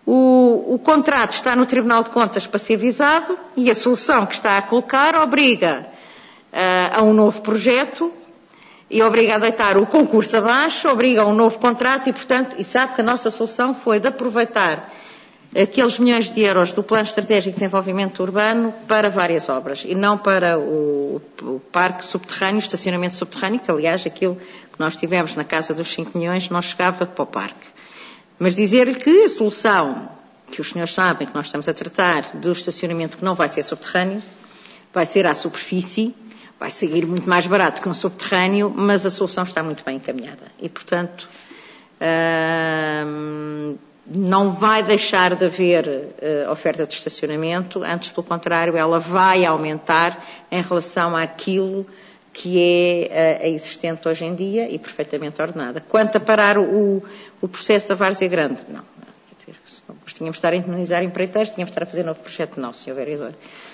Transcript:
O contrato está no Tribunal de Contas para ser visado e a solução que está a colocar obriga a um novo projeto e obriga a deitar o concurso abaixo, obriga a um novo contrato e sabe que a nossa solução foi de aproveitar aqueles milhões de euros do Plano Estratégico de Desenvolvimento Urbano para várias obras e não para o parque subterrâneo, estacionamento subterrâneo, que aliás aquilo que nós tivemos na casa dos 5 milhões não chegava para o parque. Mas dizer-lhe que a solução, que os senhores sabem que nós estamos a tratar do estacionamento que não vai ser subterrâneo, vai ser à superfície, vai sair muito mais barato que um subterrâneo, mas a solução está muito bem encaminhada. E, portanto, não vai deixar de haver oferta de estacionamento, antes, pelo contrário, ela vai aumentar em relação àquilo que é a existente hoje em dia e perfeitamente ordenada. Quanto a parar o processo da Várzea Grande, não. Quer dizer, se não tínhamos de estar a indemnizar empreiteiros, tínhamos de estar a fazer novo projeto, não, Sr. Vereador.